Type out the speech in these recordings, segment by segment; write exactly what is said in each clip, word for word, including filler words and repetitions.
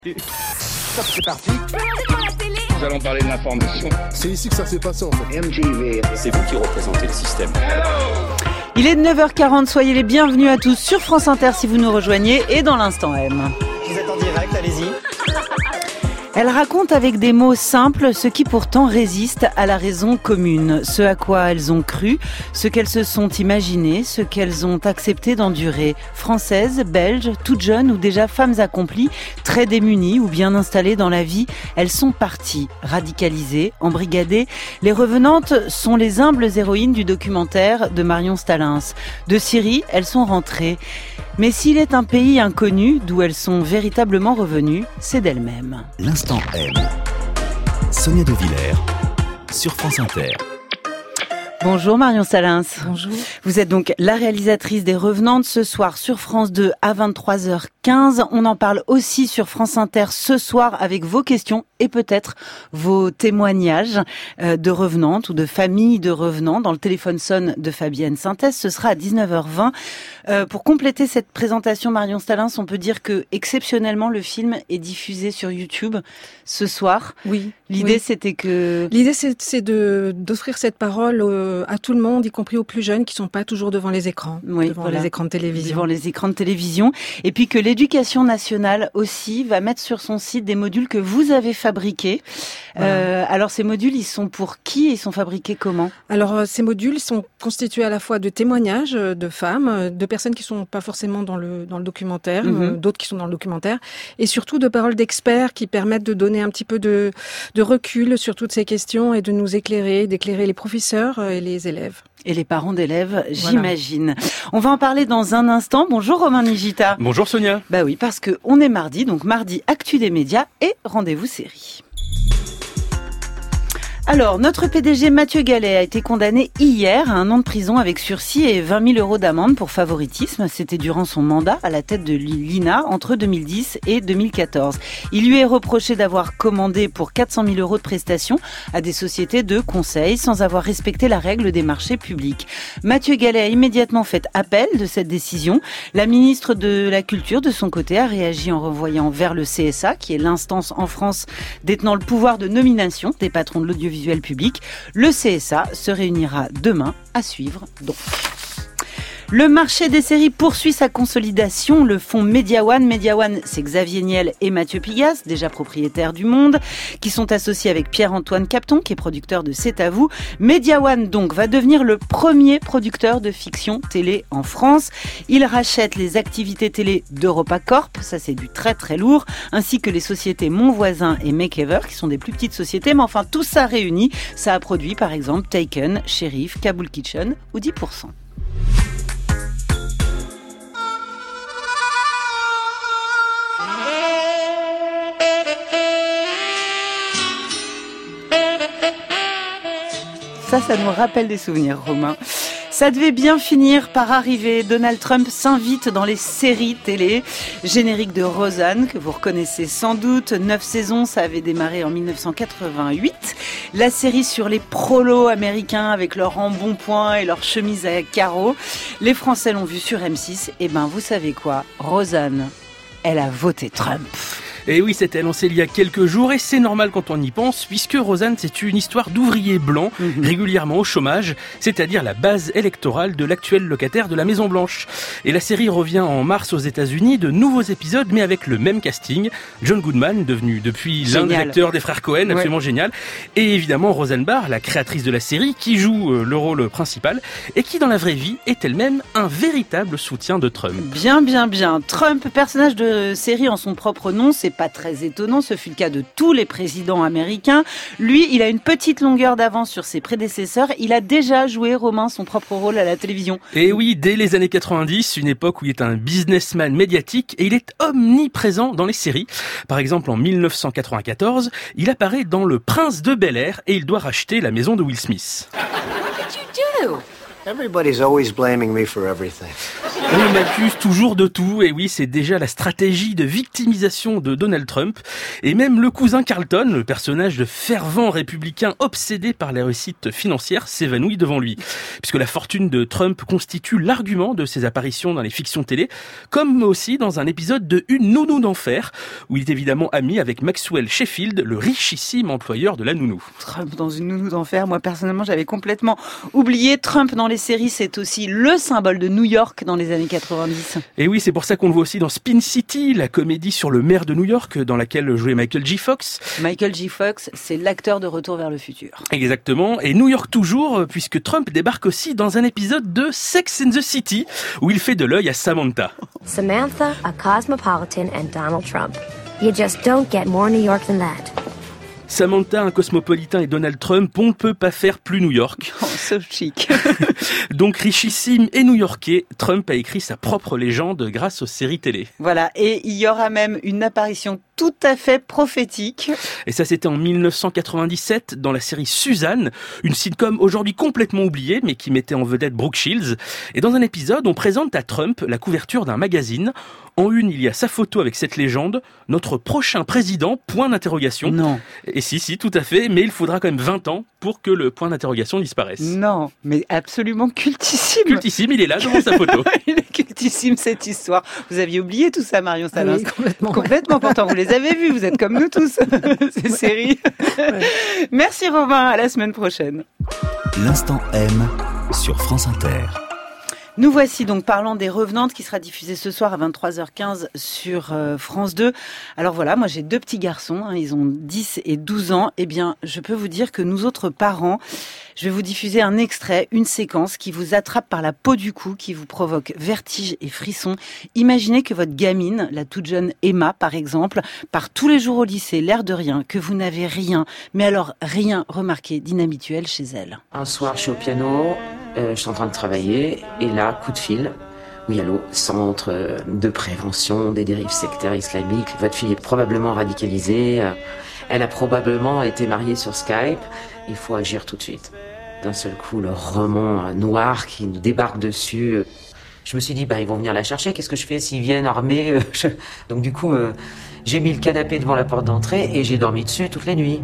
Stop, c'est parti. Nous allons parler de l'information. C'est ici que ça s'est passé en fait. M T V. C'est vous qui représentez le système. Il est neuf heures quarante, soyez les bienvenus à tous sur France Inter si vous nous rejoignez et dans l'instant M. Vous êtes en direct, allez-y. Elle raconte avec des mots simples ce qui pourtant résiste à la raison commune, ce à quoi elles ont cru, ce qu'elles se sont imaginées, ce qu'elles ont accepté d'endurer. Françaises, belges, toutes jeunes ou déjà femmes accomplies, très démunies ou bien installées dans la vie, elles sont parties, radicalisées, embrigadées. Les revenantes sont les humbles héroïnes du documentaire de Marion Stalins. De Syrie, elles sont rentrées. Mais s'il est un pays inconnu d'où elles sont véritablement revenues, c'est d'elles-mêmes. L'instant M. Sonia De Villers sur France Inter. Bonjour Marion Stalins. Bonjour. Vous êtes donc la réalisatrice des Revenantes ce soir sur France deux à vingt-trois heures quinze. On en parle aussi sur France Inter ce soir avec vos questions et peut-être vos témoignages de revenantes ou de familles de revenants dans le téléphone sonne de Fabienne Synthèse. Ce sera à dix-neuf heures vingt. Euh, pour compléter cette présentation, Marion Stalins, on peut dire que exceptionnellement le film est diffusé sur YouTube ce soir. Oui. L'idée oui. c'était que... L'idée c'est, c'est de, d'offrir cette parole euh, à tout le monde, y compris aux plus jeunes qui sont pas toujours devant les écrans, oui, devant voilà. les écrans de télévision. Devant les écrans de télévision. Et puis que l'éducation nationale aussi va mettre sur son site des modules que vous avez fabriqués. Voilà. Euh, alors ces modules, ils sont pour qui? Ils sont fabriqués comment? Alors ces modules sont constitués à la fois de témoignages de femmes, de personnes qui sont pas forcément dans le dans le documentaire, mm-hmm. euh, d'autres qui sont dans le documentaire, et surtout de paroles d'experts qui permettent de donner un petit peu de de recul sur toutes ces questions et de nous éclairer, d'éclairer les professeurs et les élèves. Et les parents d'élèves, j'imagine. Voilà. On va en parler dans un instant. Bonjour Romain Nigita. Bonjour Sonia. Bah oui, parce que on est mardi, donc mardi actu des médias et rendez-vous série. Alors, notre P D G Mathieu Gallet a été condamné hier à un an de prison avec sursis et vingt mille euros d'amende pour favoritisme. C'était durant son mandat à la tête de l'I N A entre deux mille dix et deux mille quatorze. Il lui est reproché d'avoir commandé pour quatre cent mille euros de prestations à des sociétés de conseil sans avoir respecté la règle des marchés publics. Mathieu Gallet a immédiatement fait appel de cette décision. La ministre de la Culture, de son côté, a réagi en renvoyant vers le C S A, qui est l'instance en France détenant le pouvoir de nomination des patrons de l'audiovisuel public. Le C S A se réunira demain à suivre donc. Le marché des séries poursuit sa consolidation. Le fonds Mediawan, Mediawan, c'est Xavier Niel et Mathieu Pigasse, déjà propriétaires du Monde, qui sont associés avec Pierre-Antoine Capton, qui est producteur de C'est à vous. Mediawan, donc, va devenir le premier producteur de fiction télé en France. Il rachète les activités télé d'Europa Corp, ça c'est du très très lourd, ainsi que les sociétés Mon Voisin et Makeover, qui sont des plus petites sociétés, mais enfin tout ça réuni, ça a produit par exemple Taken, Sheriff, Kaboul Kitchen ou dix pour cent. Ça, ça nous rappelle des souvenirs, Romain. Ça devait bien finir par arriver. Donald Trump s'invite dans les séries télé. Générique de Roseanne, que vous reconnaissez sans doute. Neuf saisons, ça avait démarré en dix-neuf cent quatre-vingt-huit. La série sur les prolos américains avec leurs embonpoint et leurs chemises à carreaux. Les Français l'ont vu sur M six. Et ben, vous savez quoi? Roseanne, elle a voté Trump. Et oui, c'était annoncé il y a quelques jours et c'est normal quand on y pense puisque Roseanne, c'est une histoire d'ouvriers blancs mmh. régulièrement au chômage, c'est-à-dire la base électorale de l'actuel locataire de la Maison Blanche. Et la série revient en mars aux États-Unis, de nouveaux épisodes mais avec le même casting. John Goodman, devenu depuis génial. L'un des acteurs des frères Cohen, absolument ouais. génial. Et évidemment Roseanne Barr, la créatrice de la série, qui joue le rôle principal et qui dans la vraie vie est elle-même un véritable soutien de Trump. Bien, bien, bien. Trump, personnage de série en son propre nom, c'est pas très étonnant, ce fut le cas de tous les présidents américains. Lui, il a une petite longueur d'avance sur ses prédécesseurs. Il a déjà joué, Romain, son propre rôle à la télévision. Et oui, dès les années quatre-vingt-dix, une époque où il est un businessman médiatique et il est omniprésent dans les séries. Par exemple, en dix-neuf cent quatre-vingt-quatorze, il apparaît dans Le Prince de Bel-Air et il doit racheter la maison de Will Smith. What did you do? Everybody's always blaming me for everything. On m'accuse toujours de tout, et oui, c'est déjà la stratégie de victimisation de Donald Trump. Et même le cousin Carlton, le personnage de fervent républicain obsédé par les réussites financières, s'évanouit devant lui. Puisque la fortune de Trump constitue l'argument de ses apparitions dans les fictions télé, comme aussi dans un épisode de Une nounou d'enfer, où il est évidemment ami avec Maxwell Sheffield, le richissime employeur de la nounou. Trump dans Une nounou d'enfer, moi personnellement j'avais complètement oublié. Trump dans les séries, c'est aussi le symbole de New York dans les années quatre-vingt-dix. Et oui, c'est pour ça qu'on le voit aussi dans Spin City, la comédie sur le maire de New York, dans laquelle jouait Michael J. Fox. Michael J. Fox, c'est l'acteur de Retour vers le futur. Exactement, et New York toujours, puisque Trump débarque aussi dans un épisode de Sex and the City, où il fait de l'œil à Samantha. Samantha, a cosmopolitan, and Donald Trump. You just don't get more New York than that. Samantha, un cosmopolitain, et Donald Trump, on ne peut pas faire plus New York. Oh, so chic. Donc richissime et new-yorkais, Trump a écrit sa propre légende grâce aux séries télé. Voilà, et il y aura même une apparition tout à fait prophétique. Et ça, c'était en dix-neuf cent quatre-vingt-dix-sept, dans la série Suzanne, une sitcom aujourd'hui complètement oubliée, mais qui mettait en vedette Brooke Shields. Et dans un épisode, on présente à Trump la couverture d'un magazine. En une, il y a sa photo avec cette légende, notre prochain président, point d'interrogation. Non. Et si, si, tout à fait, mais il faudra quand même vingt ans pour que le point d'interrogation disparaisse. Non, mais absolument cultissime. Cultissime, il est là devant sa photo. Il est cultissime cette histoire. Vous aviez oublié tout ça, Marion Salins. Oui, complètement. Complètement, pourtant vous les avez vus, vous êtes comme nous tous, ces ouais. séries. Ouais. Merci Robin, à la semaine prochaine. L'instant M sur France Inter. Nous voici donc parlant des Revenantes qui sera diffusée ce soir à vingt-trois heures quinze sur euh, France deux. Alors voilà, moi j'ai deux petits garçons, hein, ils ont dix et douze ans. Eh bien, je peux vous dire que nous autres parents, je vais vous diffuser un extrait, une séquence qui vous attrape par la peau du cou, qui vous provoque vertige et frisson. Imaginez que votre gamine, la toute jeune Emma par exemple, part tous les jours au lycée, l'air de rien, que vous n'avez rien, mais alors rien remarqué d'inhabituel chez elle. Un soir, je suis au piano, euh, je suis en train de travailler, et là, coup de fil. Oui, allô, centre de prévention des dérives sectaires islamiques. Votre fille est probablement radicalisée. Elle a probablement été mariée sur Skype. Il faut agir tout de suite. D'un seul coup, le roman noir qui nous débarque dessus. Je me suis dit, bah, ils vont venir la chercher. Qu'est-ce que je fais s'ils viennent armés? Donc du coup, euh, j'ai mis le canapé devant la porte d'entrée et j'ai dormi dessus toutes les nuits.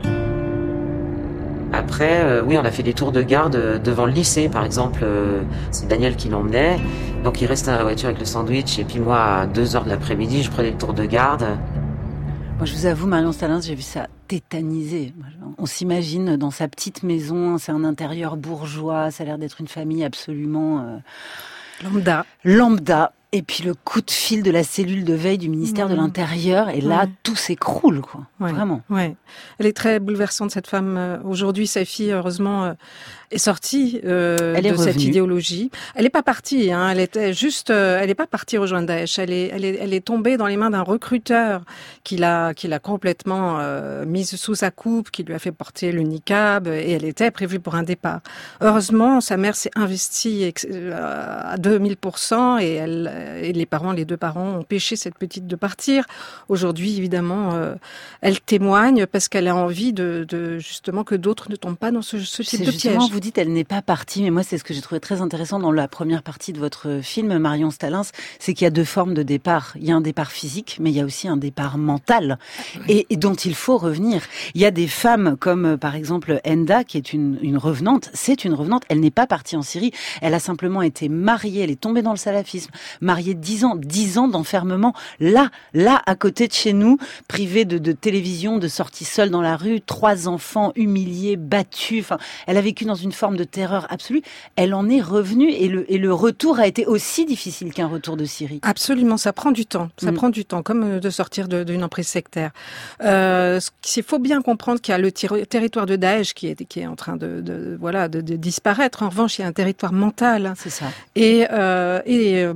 Après, euh, oui, on a fait des tours de garde euh, devant le lycée, par exemple. Euh, c'est Daniel qui l'emmenait. Donc il restait dans la voiture avec le sandwich. Et puis moi, à deux heures de l'après-midi, je prenais le tour de garde. Moi, je vous avoue, Marion Salins, j'ai vu ça tétanisé. On s'imagine dans sa petite maison, c'est un intérieur bourgeois, ça a l'air d'être une famille absolument... Euh, lambda. Lambda. Et puis le coup de fil de la cellule de veille du ministère mmh. de l'Intérieur, et là, mmh. tout s'écroule, quoi. Ouais. Vraiment. Ouais. Elle est très bouleversante, cette femme. Aujourd'hui, sa fille, heureusement, euh, est sortie euh, elle est de revenue. cette idéologie. Elle n'est pas partie, hein. Elle était juste, euh, elle n'est pas partie rejoindre Daesh. Elle est, elle est, elle est tombée dans les mains d'un recruteur qui l'a, qui l'a complètement euh, mise sous sa coupe, qui lui a fait porter le niqab, et elle était prévue pour un départ. Heureusement, sa mère s'est investie à deux mille pour cent et elle et les parents, les deux parents ont empêché cette petite de partir. Aujourd'hui, évidemment, euh, elle témoigne parce qu'elle a envie de, de justement que d'autres ne tombent pas dans ce, ce type c'est de justement, piège. Vous dites, elle n'est pas partie, mais moi, c'est ce que j'ai trouvé très intéressant dans la première partie de votre film, Marion Salins, c'est qu'il y a deux formes de départ. Il y a un départ physique, mais il y a aussi un départ mental, oui. et, et dont il faut revenir. Il y a des femmes comme, par exemple, Enda, qui est une, une revenante. C'est une revenante. Elle n'est pas partie en Syrie. Elle a simplement été mariée. Elle est tombée dans le salafisme. Mariée dix ans, dix ans d'enfermement, là, là, à côté de chez nous, privée de, de télévision, de sortie seule dans la rue, trois enfants humiliés, battus. Enfin, elle a vécu dans une forme de terreur absolue. Elle en est revenue et le, et le retour a été aussi difficile qu'un retour de Syrie. Absolument, ça prend du temps. Ça mmh. prend du temps, comme de sortir de, d'une emprise sectaire. Euh, il faut bien comprendre qu'il y a le ter- territoire de Daesh qui est, qui est en train de, de, voilà, de, de disparaître. En revanche, il y a un territoire mental. C'est ça. Et, euh, et beaucoup de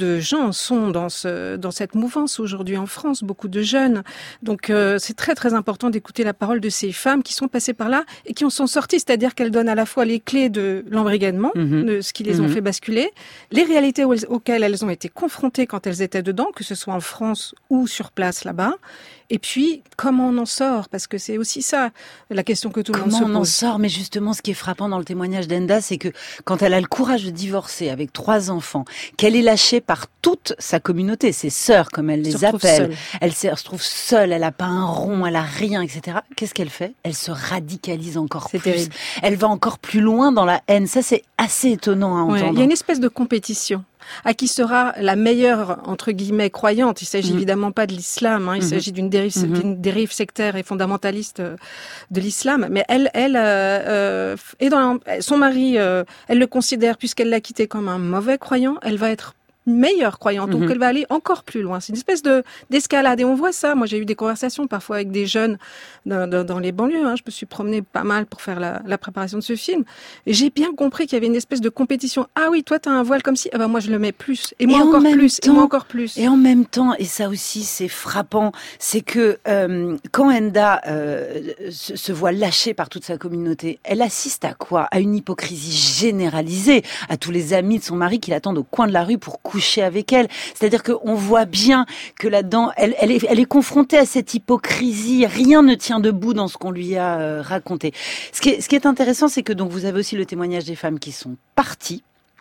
de gens sont dans ce, dans cette mouvance aujourd'hui en France, beaucoup de jeunes. Donc, euh, c'est très, très important d'écouter la parole de ces femmes qui sont passées par là et qui en sont sorties. C'est-à-dire qu'elles donnent à la fois les clés de l'embrigadement, mmh. de ce qui les mmh. ont fait basculer, les réalités auxquelles elles ont été confrontées quand elles étaient dedans, que ce soit en France ou sur place là-bas. Et puis, comment on en sort? Parce que c'est aussi ça, la question que tout le monde se pose. Comment on en sort? Mais justement, ce qui est frappant dans le témoignage d'Enda, c'est que quand elle a le courage de divorcer avec trois enfants, qu'elle est lâchée par toute sa communauté, ses sœurs, comme elle les appelle, elle se retrouve seule, elle n'a pas un rond, elle a rien, et cetera. Qu'est-ce qu'elle fait? Elle se radicalise encore plus. Terrible. Elle va encore plus loin dans la haine. Ça, c'est assez étonnant à entendre. Ouais, il y a une espèce de compétition. À qui sera la meilleure, entre guillemets, croyante. Il s'agit mmh. évidemment pas de l'islam, hein. il mmh. s'agit d'une dérive, mmh. d'une dérive sectaire et fondamentaliste de l'islam. Mais elle, elle euh, euh, est dans son mari, euh, elle le considère, puisqu'elle l'a quitté comme un mauvais croyant, elle va être meilleure croyante, donc mmh. elle va aller encore plus loin. C'est une espèce de d'escalade et on voit ça. Moi, j'ai eu des conversations parfois avec des jeunes dans, dans, dans les banlieues. Hein. Je me suis promenée pas mal pour faire la, la préparation de ce film et j'ai bien compris qu'il y avait une espèce de compétition. Ah oui, toi t'as un voile comme si, ah ben moi je le mets plus et moi et encore plus temps, et moi encore plus. Et en même temps, et ça aussi c'est frappant, c'est que euh, quand Enda euh, se, se voit lâchée par toute sa communauté, elle assiste à quoi? À une hypocrisie généralisée, à tous les amis de son mari qui l'attendent au coin de la rue pour coucher avec elle. C'est-à-dire qu'on voit bien que là-dedans, elle, elle, est, elle est confrontée à cette hypocrisie. Rien ne tient debout dans ce qu'on lui a euh, raconté. Ce qui est, ce qui est intéressant, c'est que donc vous avez aussi le témoignage des femmes qui sont parties.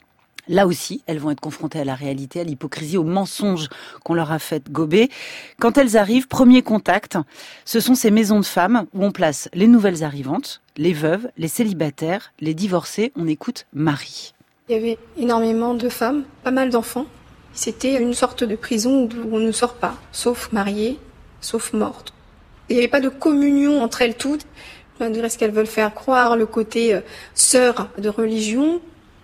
Là aussi, elles vont être confrontées à la réalité, à l'hypocrisie, aux mensonges qu'on leur a fait gober. Quand elles arrivent, premier contact, ce sont ces maisons de femmes où on place les nouvelles arrivantes, les veuves, les célibataires, les divorcés. On écoute Marie. Il y avait énormément de femmes, pas mal d'enfants. C'était une sorte de prison où on ne sort pas, sauf mariées, sauf mortes. Il n'y avait pas de communion entre elles toutes, malgré ce qu'elles veulent faire croire, le côté euh, sœur de religion.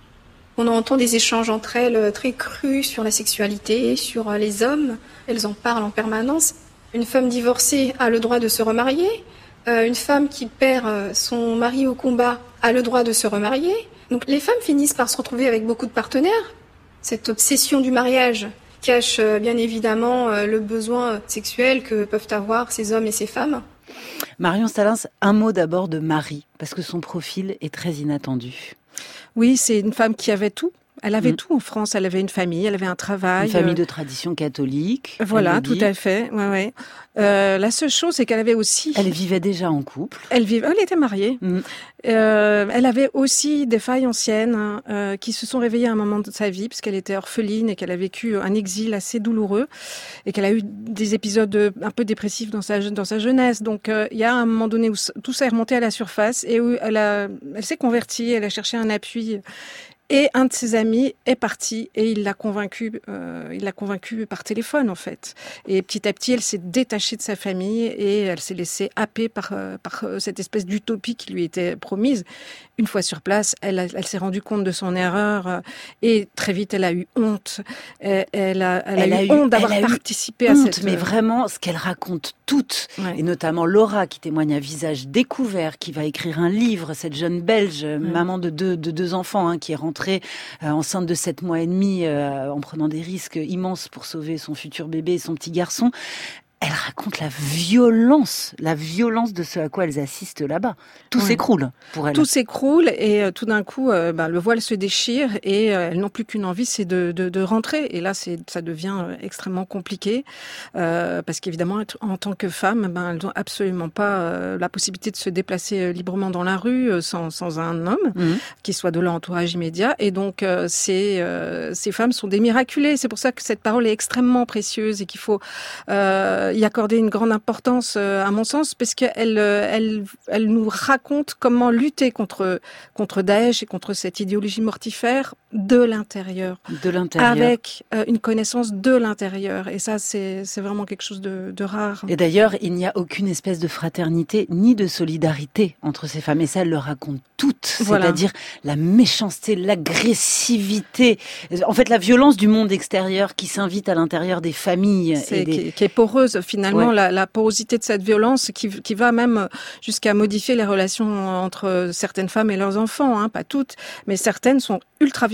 On entend des échanges entre elles très crus sur la sexualité, sur euh, les hommes. Elles en parlent en permanence. Une femme divorcée a le droit de se remarier. Euh, une femme qui perd euh, son mari au combat a le droit de se remarier. Donc les femmes finissent par se retrouver avec beaucoup de partenaires. Cette obsession du mariage cache euh, bien évidemment euh, le besoin sexuel que peuvent avoir ces hommes et ces femmes. Marion Stalins, un mot d'abord de Marie, parce que son profil est très inattendu. Oui, c'est une femme qui avait tout. Elle avait mmh. tout en France. Elle avait une famille, elle avait un travail. Une famille de tradition catholique. Voilà, tout à fait. Ouais, ouais. Euh, la seule chose, c'est qu'elle avait aussi... Elle vivait déjà en couple. Elle vivait, elle était mariée. Mmh. Euh, elle avait aussi des failles anciennes euh, qui se sont réveillées à un moment de sa vie, puisqu'elle était orpheline et qu'elle a vécu un exil assez douloureux et qu'elle a eu des épisodes un peu dépressifs dans sa dans sa jeunesse. Donc, euh, il y a un moment donné où tout ça est remonté à la surface et où elle a, elle s'est convertie, elle a cherché un appui. Et un de ses amis est parti et il l'a convaincue, euh, il l'a convaincue par téléphone en fait. Et petit à petit, elle s'est détachée de sa famille et elle s'est laissée happer par, euh, par cette espèce d'utopie qui lui était promise. Une fois sur place, elle, a, elle s'est rendue compte de son erreur euh, et très vite, elle a eu honte. Elle, elle, a, elle, elle a, a eu honte d'avoir participé honte, à cette... Mais vraiment, ce qu'elle raconte toutes, ouais. Et notamment Laura qui témoigne à visage découvert, qui va écrire un livre, cette jeune Belge, ouais. maman de deux, de deux enfants, hein, qui est rentrée Euh, enceinte de sept mois et demi, euh, en prenant des risques immenses pour sauver son futur bébé et son petit garçon. Elle raconte la violence, la violence de ce à quoi elles assistent là-bas. Tout ouais. s'écroule pour elles. Tout s'écroule et euh, tout d'un coup, euh, ben, le voile se déchire et euh, elles n'ont plus qu'une envie, c'est de, de, de rentrer. Et là, c'est, ça devient euh, extrêmement compliqué euh, parce qu'évidemment, en tant que femmes, ben, elles n'ont absolument pas euh, la possibilité de se déplacer euh, librement dans la rue euh, sans, sans un homme mmh. qui soit de leur entourage immédiat. Et donc, euh, ces, euh, ces femmes sont des miraculées. C'est pour ça que cette parole est extrêmement précieuse et qu'il faut... Euh, y accorder une grande importance, euh, à mon sens, parce qu'elle euh, elle, elle nous raconte comment lutter contre, contre Daesh et contre cette idéologie mortifère de l'intérieur. De l'intérieur. Avec euh, une connaissance de l'intérieur. Et ça, c'est, c'est vraiment quelque chose de, de rare. Et d'ailleurs, il n'y a aucune espèce de fraternité ni de solidarité entre ces femmes. Et ça, elle le raconte toutes. Voilà. C'est-à-dire la méchanceté, l'agressivité, en fait, la violence du monde extérieur qui s'invite à l'intérieur des familles. C'est, et des... qui, qui est poreuse. Finalement, ouais. la, la porosité de cette violence qui, qui va même jusqu'à modifier les relations entre certaines femmes et leurs enfants, hein, pas toutes, mais certaines sont ultra violentes.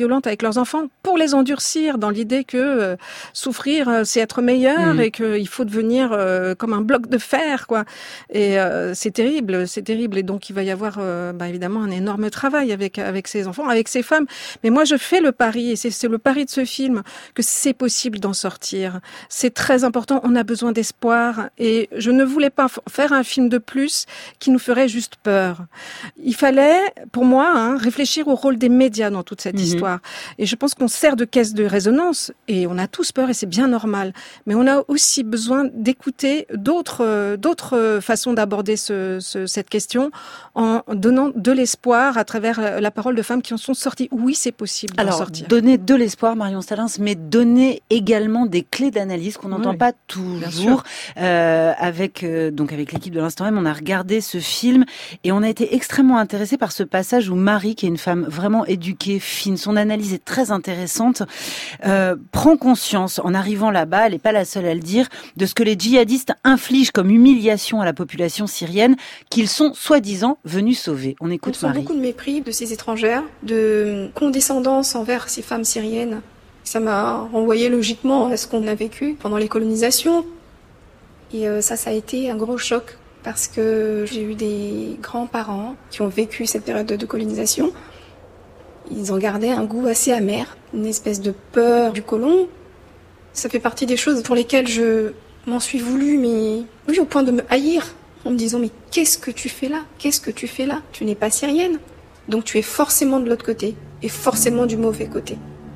violentes avec leurs enfants pour les endurcir dans l'idée que euh, souffrir, euh, c'est être meilleur mmh. et qu'il faut devenir euh, comme un bloc de fer, quoi. Et euh, c'est terrible, c'est terrible. Et donc, il va y avoir euh, bah, évidemment un énorme travail avec avec ces enfants, avec ces femmes. Mais moi, je fais le pari, et c'est, c'est le pari de ce film, que c'est possible d'en sortir. C'est très important. On a besoin d'espoir. Et je ne voulais pas f- faire un film de plus qui nous ferait juste peur. Il fallait, pour moi, hein, réfléchir au rôle des médias dans toute cette mmh. histoire. Et je pense qu'on sert de caisse de résonance. Et on a tous peur, et c'est bien normal. Mais on a aussi besoin d'écouter d'autres, euh, d'autres façons d'aborder ce, ce, cette question en donnant de l'espoir à travers la parole de femmes qui en sont sorties. Oui, c'est possible d'en Alors, sortir. Alors, donner de l'espoir, Marion Stalins, mais donner également des clés d'analyse qu'on n'entend oui, pas toujours. Euh, avec euh, donc avec l'équipe de l'Instant même, on a regardé ce film et on a été extrêmement intéressés par ce passage où Marie, qui est une femme vraiment éduquée, fine, son analyse est très intéressante, euh, prend conscience en arrivant là-bas, elle n'est pas la seule à le dire, de ce que les djihadistes infligent comme humiliation à la population syrienne, qu'ils sont soi-disant venus sauver. On écoute on Marie. On sent beaucoup de mépris de ces étrangères, de condescendance envers ces femmes syriennes. Ça m'a renvoyé logiquement à ce qu'on a vécu pendant les colonisations. Et euh, ça, ça a été un gros choc parce que j'ai eu des grands-parents qui ont vécu cette période de colonisation. Ils en gardaient un goût assez amer, une espèce de peur du colon. Ça fait partie des choses pour lesquelles je m'en suis voulu, mais oui, au point de me haïr, en me disant « Mais qu'est-ce que tu fais là ? Qu'est-ce que tu fais là ? Tu n'es pas syrienne, donc tu es forcément de l'autre côté, et forcément du mauvais côté. »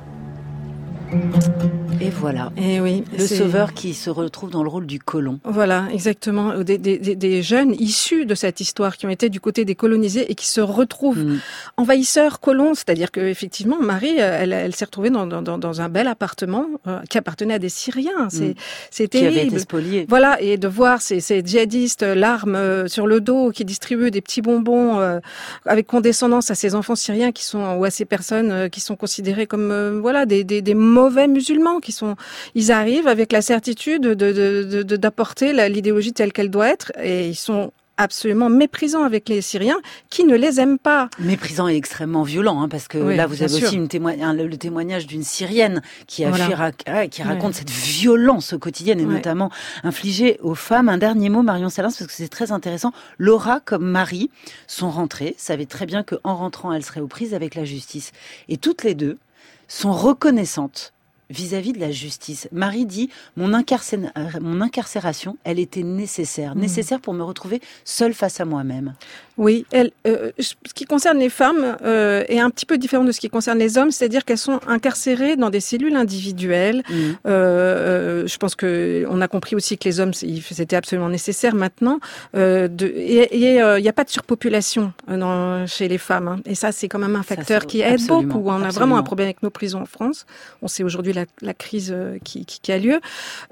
Et voilà. Et oui, le c'est... sauveur qui se retrouve dans le rôle du colon. Voilà, exactement. Des, des, des jeunes issus de cette histoire qui ont été du côté des colonisés et qui se retrouvent mmh. envahisseurs colons. C'est-à-dire que effectivement, Marie, elle, elle s'est retrouvée dans, dans, dans un bel appartement euh, qui appartenait à des Syriens. C'est, mmh. c'est terrible. Qui avait été spolié. Voilà, et de voir ces, ces djihadistes, l'arme euh, sur le dos, qui distribuent des petits bonbons euh, avec condescendance à ces enfants syriens qui sont ou à ces personnes euh, qui sont considérées comme euh, voilà des, des, des mauvais musulmans. Qui sont, ils arrivent avec la certitude de, de, de, de, d'apporter la, l'idéologie telle qu'elle doit être, et ils sont absolument méprisants avec les Syriens qui ne les aiment pas. Méprisant et extrêmement violent, hein, parce que oui, là vous avez sûr. aussi une témoigne, un, le témoignage d'une Syrienne qui a voilà. fait, qui raconte ouais. cette violence quotidienne et ouais. notamment infligée aux femmes. Un dernier mot, Marion Stalins, parce que c'est très intéressant. Laura comme Marie sont rentrées, savaient très bien qu'en rentrant elles seraient aux prises avec la justice, et toutes les deux sont reconnaissantes vis-à-vis de la justice. Marie dit, mon, incarcé... mon incarcération, elle était nécessaire. Mmh. Nécessaire pour me retrouver seule face à moi-même. Oui, elle, euh, ce qui concerne les femmes euh, est un petit peu différent de ce qui concerne les hommes, c'est-à-dire qu'elles sont incarcérées dans des cellules individuelles. Mmh. Euh, euh, je pense que on a compris aussi que les hommes, c'était absolument nécessaire maintenant. Euh, de, et il euh, n'y a pas de surpopulation dans, chez les femmes. Hein. Et ça, c'est quand même un facteur ça, qui aide beaucoup. On a absolument. vraiment un problème avec nos prisons en France. On sait aujourd'hui la, la crise qui, qui, qui a lieu.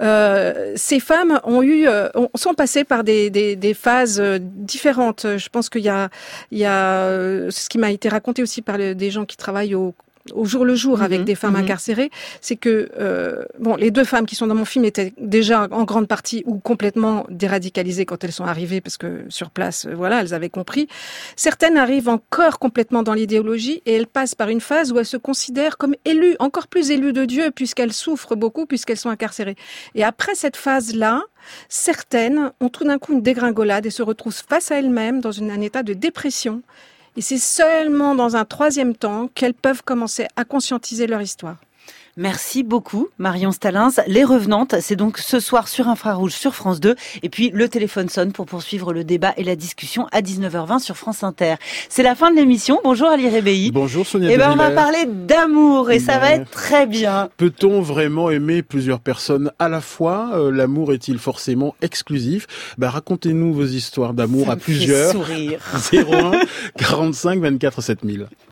Euh, ces femmes ont eu, euh, sont passées par des, des, des phases différentes. Je pense qu'il y a, il y a ce qui m'a été raconté aussi par le, des gens qui travaillent au au jour le jour avec mmh, des femmes mmh. incarcérées, c'est que euh, bon, les deux femmes qui sont dans mon film étaient déjà en grande partie ou complètement déradicalisées quand elles sont arrivées, parce que sur place, voilà, elles avaient compris. Certaines arrivent encore complètement dans l'idéologie et elles passent par une phase où elles se considèrent comme élues, encore plus élues de Dieu, puisqu'elles souffrent beaucoup, puisqu'elles sont incarcérées. Et après cette phase-là, certaines ont tout d'un coup une dégringolade et se retrouvent face à elles-mêmes dans une, un état de dépression. Et c'est seulement dans un troisième temps qu'elles peuvent commencer à conscientiser leur histoire. Merci beaucoup, Marion Stalins. Les Revenantes, c'est donc ce soir sur Infrarouge sur France deux. Et puis, le téléphone sonne pour poursuivre le débat et la discussion à dix-neuf heures vingt sur France Inter. C'est la fin de l'émission. Bonjour Ali Rebéi. Bonjour Sonia Eh ben, de on va parler d'amour et ça ouais. va être très bien. Peut-on vraiment aimer plusieurs personnes à la fois ? euh, L'amour est-il forcément exclusif ? Ben, racontez-nous vos histoires d'amour ça à me plusieurs. Fait sourire. zéro un quarante-cinq vingt-quatre sept mille.